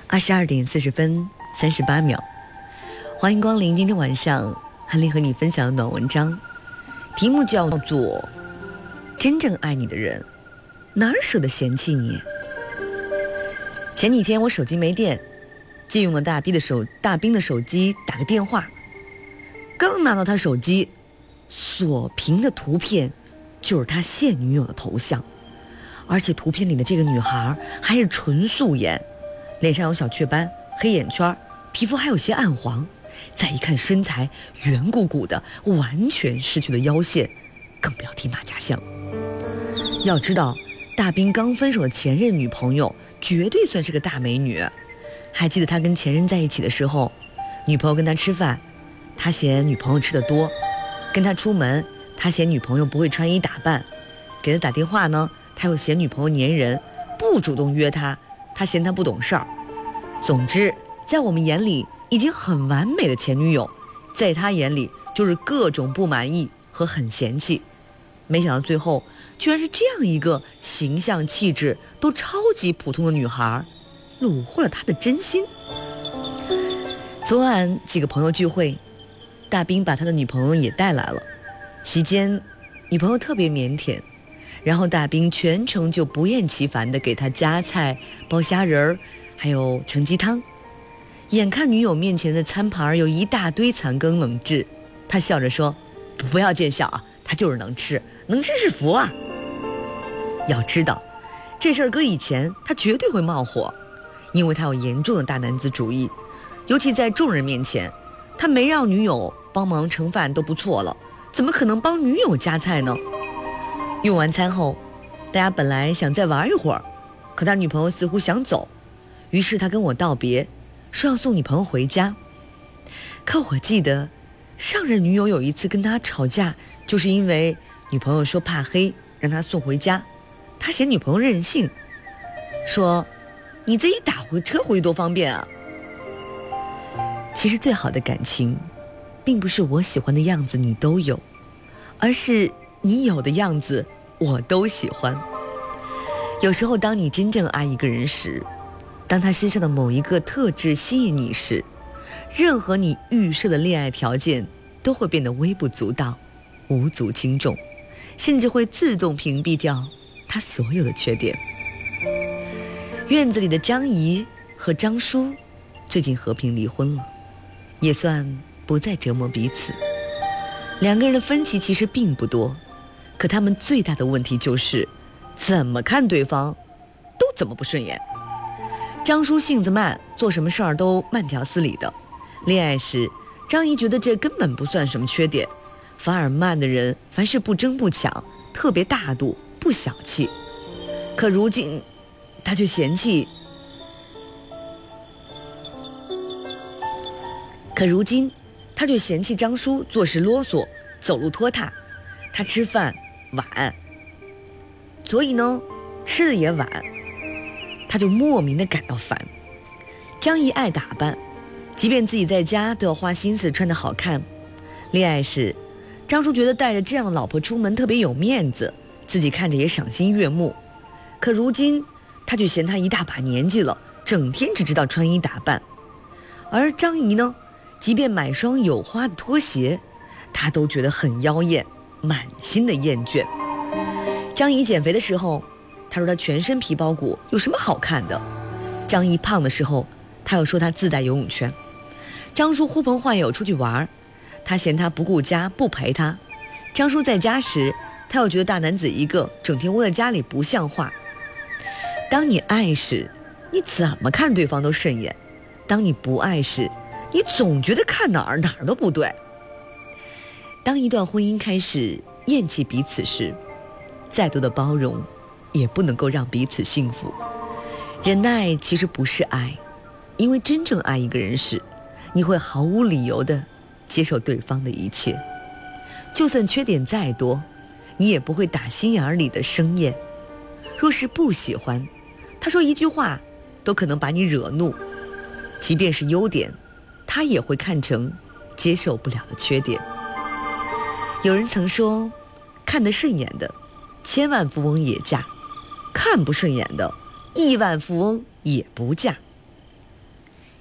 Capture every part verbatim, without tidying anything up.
二十二点四十分三十八秒，欢迎光临今天晚上韩丽和你分享的暖文章，题目叫做真正爱你的人哪儿舍得嫌弃你。前几天我手机没电，借用了大兵的手大兵的手机打个电话，刚拿到他手机，锁屏的图片就是他现女友的头像，而且图片里的这个女孩还是纯素颜，脸上有小雀斑、黑眼圈，皮肤还有些暗黄，再一看身材圆鼓鼓的，完全失去了腰线，更不要提马甲线了。要知道大兵刚分手的前任女朋友绝对算是个大美女，还记得他跟前任在一起的时候，女朋友跟他吃饭，他嫌女朋友吃得多，跟他出门，他嫌女朋友不会穿衣打扮，给他打电话呢，他又嫌女朋友粘人，不主动约他，他嫌他不懂事儿。总之在我们眼里已经很完美的前女友，在他眼里就是各种不满意和很嫌弃。没想到最后居然是这样一个形象气质都超级普通的女孩，虏获了他的真心。昨晚几个朋友聚会，大兵把他的女朋友也带来了，期间女朋友特别腼腆，然后大兵全程就不厌其烦地给他夹菜、包虾仁，还有盛鸡汤。眼看女友面前的餐盘有一大堆残羹冷炙，他笑着说：不要见笑啊，他就是能吃，能吃是福啊。要知道这事儿搁以前他绝对会冒火，因为他有严重的大男子主义，尤其在众人面前，他没让女友帮忙盛饭都不错了，怎么可能帮女友夹菜呢？用完餐后，大家本来想再玩一会儿，可他女朋友似乎想走，于是他跟我道别，说要送女朋友回家。可我记得上任女友有一次跟他吵架，就是因为女朋友说怕黑让他送回家，他嫌女朋友任性，说你自己打回车回去多方便啊。其实最好的感情并不是我喜欢的样子你都有，而是你有的样子我都喜欢。有时候当你真正爱一个人时，当他身上的某一个特质吸引你时，任何你预设的恋爱条件都会变得微不足道，无足轻重，甚至会自动屏蔽掉他所有的缺点。院子里的张姨和张叔最近和平离婚了，也算不再折磨彼此。两个人的分歧其实并不多，可他们最大的问题就是怎么看对方都怎么不顺眼。张叔性子慢，做什么事儿都慢条斯理的，恋爱时张姨觉得这根本不算什么缺点，反而慢的人凡事不争不抢，特别大度不小气。可如今他却嫌弃可如今他却嫌弃张叔做事啰嗦，走路拖沓，他吃饭晚，所以呢吃的也晚，他就莫名的感到烦。张姨爱打扮，即便自己在家都要花心思穿得好看。恋爱时张叔觉得带着这样的老婆出门特别有面子，自己看着也赏心悦目。可如今他却嫌他一大把年纪了，整天只知道穿衣打扮。而张姨呢，即便买双有花的拖鞋，她都觉得很妖艳，满心的厌倦。张姨减肥的时候，她说她全身皮包骨，有什么好看的？张姨胖的时候，她又说她自带游泳圈。张叔呼朋唤友出去玩，她嫌他不顾家，不陪她。张叔在家时，她又觉得大男子一个，整天窝在家里不像话。当你爱时，你怎么看对方都顺眼；当你不爱时，你总觉得看哪儿哪儿都不对。当一段婚姻开始厌弃彼此时，再多的包容也不能够让彼此幸福。忍耐其实不是爱，因为真正爱一个人时，你会毫无理由地接受对方的一切，就算缺点再多，你也不会打心眼里的生厌。若是不喜欢，他说一句话都可能把你惹怒，即便是优点，他也会看成接受不了的缺点。有人曾说，看得顺眼的千万富翁也嫁，看不顺眼的亿万富翁也不嫁。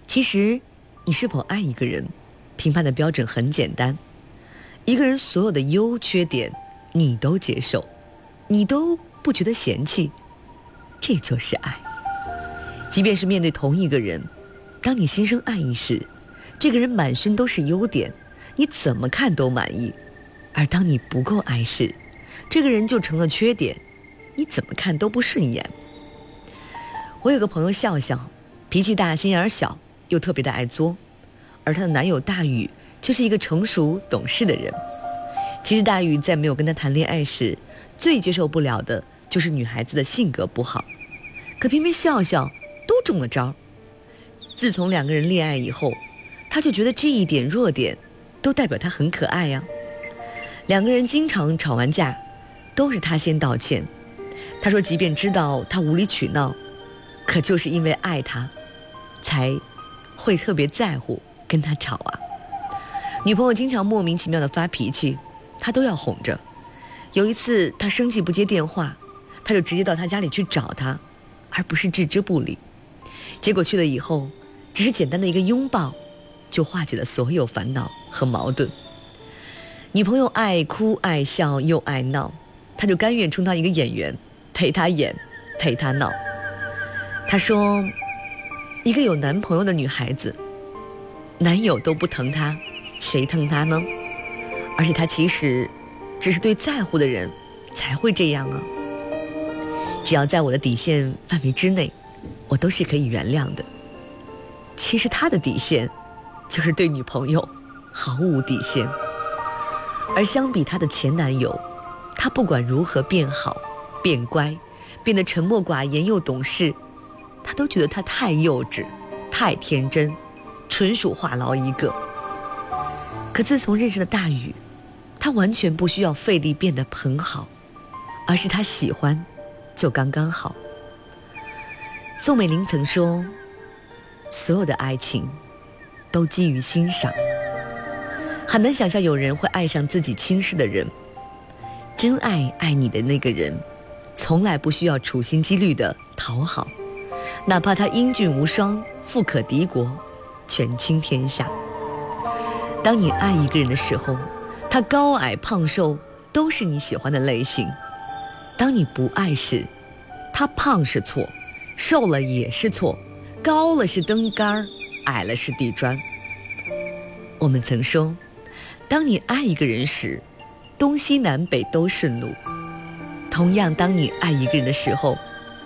其实你是否爱一个人，评判的标准很简单，一个人所有的优缺点你都接受，你都不觉得嫌弃，这就是爱。即便是面对同一个人，当你心生爱意时，这个人满身都是优点，你怎么看都满意；而当你不够爱时，这个人就成了缺点，你怎么看都不顺眼。我有个朋友笑笑，脾气大，心眼小，又特别的爱作，而她的男友大宇就是一个成熟懂事的人。其实大宇在没有跟他谈恋爱时，最接受不了的就是女孩子的性格不好，可偏偏笑笑都中了招。自从两个人恋爱以后，他就觉得这一点弱点都代表他很可爱呀。两个人经常吵完架，都是他先道歉。他说即便知道他无理取闹，可就是因为爱他，才会特别在乎跟他吵啊。女朋友经常莫名其妙的发脾气，他都要哄着。有一次他生气不接电话，他就直接到他家里去找他，而不是置之不理。结果去了以后，只是简单的一个拥抱，就化解了所有烦恼和矛盾。女朋友爱哭爱笑又爱闹，他就甘愿充当一个演员，陪他演陪他闹。他说一个有男朋友的女孩子，男友都不疼她，谁疼她呢？而且她其实只是对在乎的人才会这样啊。只要在我的底线范围之内，我都是可以原谅的。其实他的底线就是对女朋友毫无底线。而相比他的前男友，他不管如何变好变乖，变得沉默寡言又懂事，他都觉得他太幼稚太天真，纯属话痨一个。可自从认识了大宇，他完全不需要费力变得很好，而是他喜欢就刚刚好。宋美龄曾说，所有的爱情都基于欣赏。很难想象有人会爱上自己轻视的人。真爱爱你的那个人，从来不需要处心积虑的讨好，哪怕他英俊无双，富可敌国，权倾天下。当你爱一个人的时候，他高矮胖瘦都是你喜欢的类型。当你不爱时，他胖是错，瘦了也是错，高了是灯杆，矮了是地砖。我们曾说，当你爱一个人时，东西南北都顺路。同样，当你爱一个人的时候，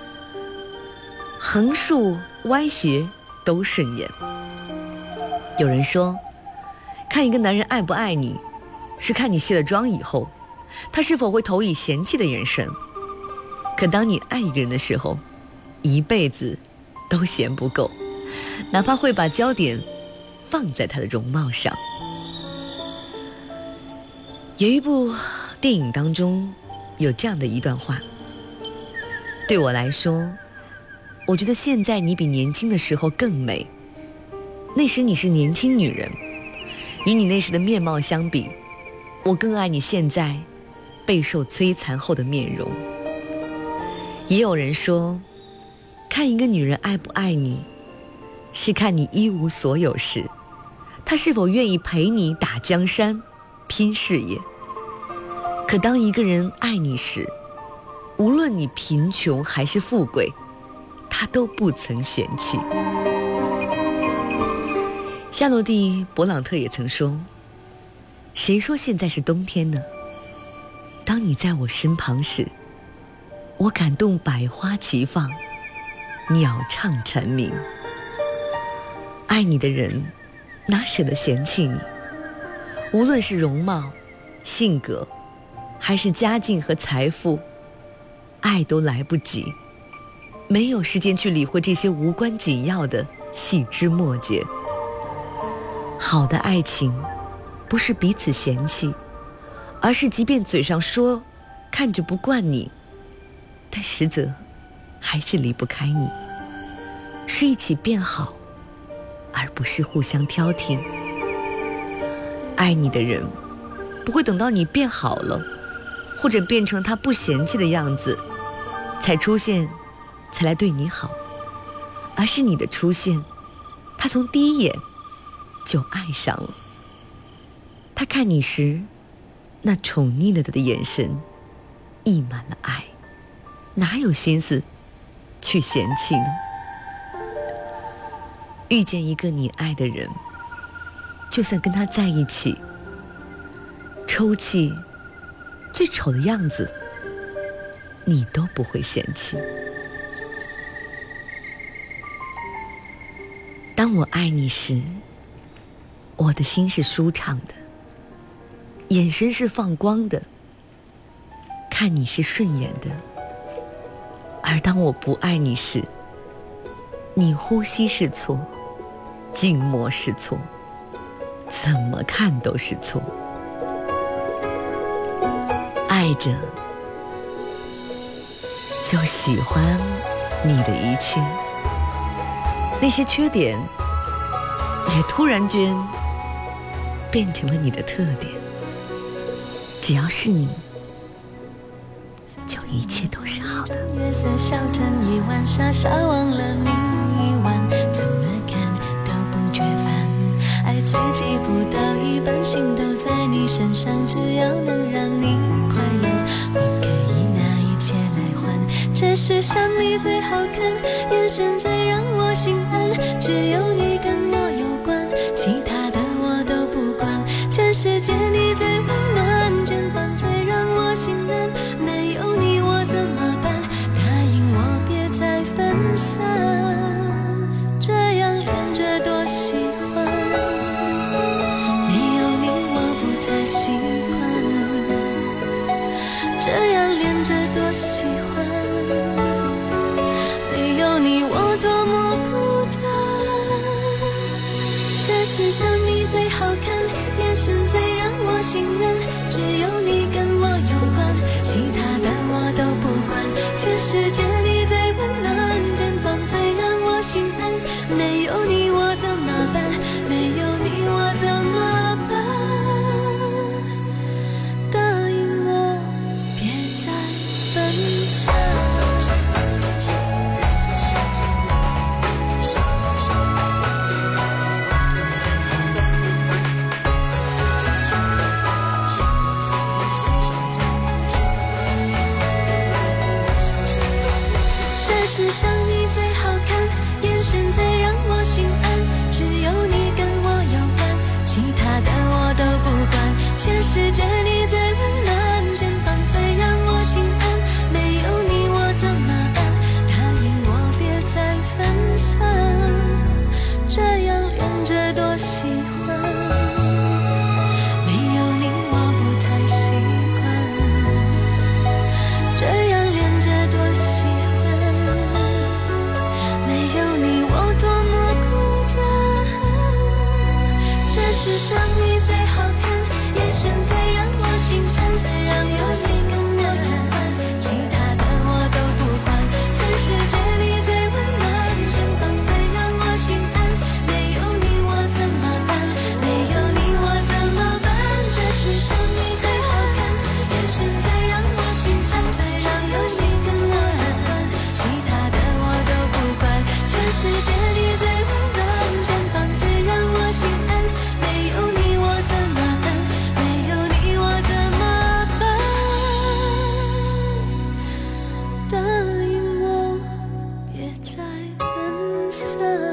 横竖歪斜都顺眼。有人说，看一个男人爱不爱你，是看你卸了妆以后，他是否会投以嫌弃的眼神。可当你爱一个人的时候，一辈子都嫌不够，哪怕会把焦点放在他的容貌上。有一部电影当中有这样的一段话，对我来说，我觉得现在你比年轻的时候更美。那时你是年轻女人，与你那时的面貌相比，我更爱你现在备受摧残后的面容。也有人说，看一个女人爱不爱你，是看你一无所有时，她是否愿意陪你打江山拼事业。可当一个人爱你时，无论你贫穷还是富贵，他都不曾嫌弃。夏洛蒂·勃朗特也曾说，谁说现在是冬天呢？当你在我身旁时，我感动百花齐放，鸟唱蝉鸣。爱你的人哪舍得嫌弃你？无论是容貌、性格，还是家境和财富，爱都来不及，没有时间去理会这些无关紧要的细枝末节。好的爱情不是彼此嫌弃，而是即便嘴上说看着不惯你，但实则还是离不开你，是一起变好，而不是互相挑剔。爱你的人不会等到你变好了，或者变成他不嫌弃的样子才出现，才来对你好，而是你的出现他从第一眼就爱上了。他看你时，那宠溺了的眼神溢满了爱，哪有心思去嫌弃呢？遇见一个你爱的人，就算跟他在一起，抽泣最丑的样子，你都不会嫌弃。当我爱你时，我的心是舒畅的，眼神是放光的，看你是顺眼的。而当我不爱你时，你呼吸是错，静默是错，怎么看都是错。爱着就喜欢你的一切，那些缺点也突然间变成了你的特点。只要是你，就一切都是好的。 月色笑成一晚，傻傻忘了你一晚，怎么看都不觉烦。爱自己不到一半，心都在你身上，只要能让你快乐，我可以拿一切来换。这世上你最好看，眼神最让我心安，只有你跟我有关，其他的我都不管。全世界你最温暖，肩膀最让我心安，没有你我怎么办？答应我别再分散，这样连着多喜欢。没有你我不太习惯，这样连着多喜欢。没有你我多么孤单，这世上你最好看，眼神最让我心安，只有你跟我有关，其他的我都不管。全世界你最温暖，肩膀最让我心安，没有你我怎么办？没有你我怎么办？答应我别再分散。世上你最好看，眼神最让我心安，只有你跟我有关，其他的我都不管。全世界你最温暖，肩膀最让我心安，没有你我怎么办？答应我别再分散，这样连着多喜欢。没有你我不太习惯，这样连着多喜欢。没有你我多么孤单，这世上你最好看，眼神最让我心酸，最让我心跟我有关，其他的我都不管。全世界你最温暖，肩膀最让我心安，没有你我怎么办？没有你我怎么办？这世上你最好看，眼神最让我心酸，最让我心跟我有关，其他的我都不管。全世界你最温暖，肩膀最让我心安，没有你我怎么办？没有你我怎么办？答应我别再分散。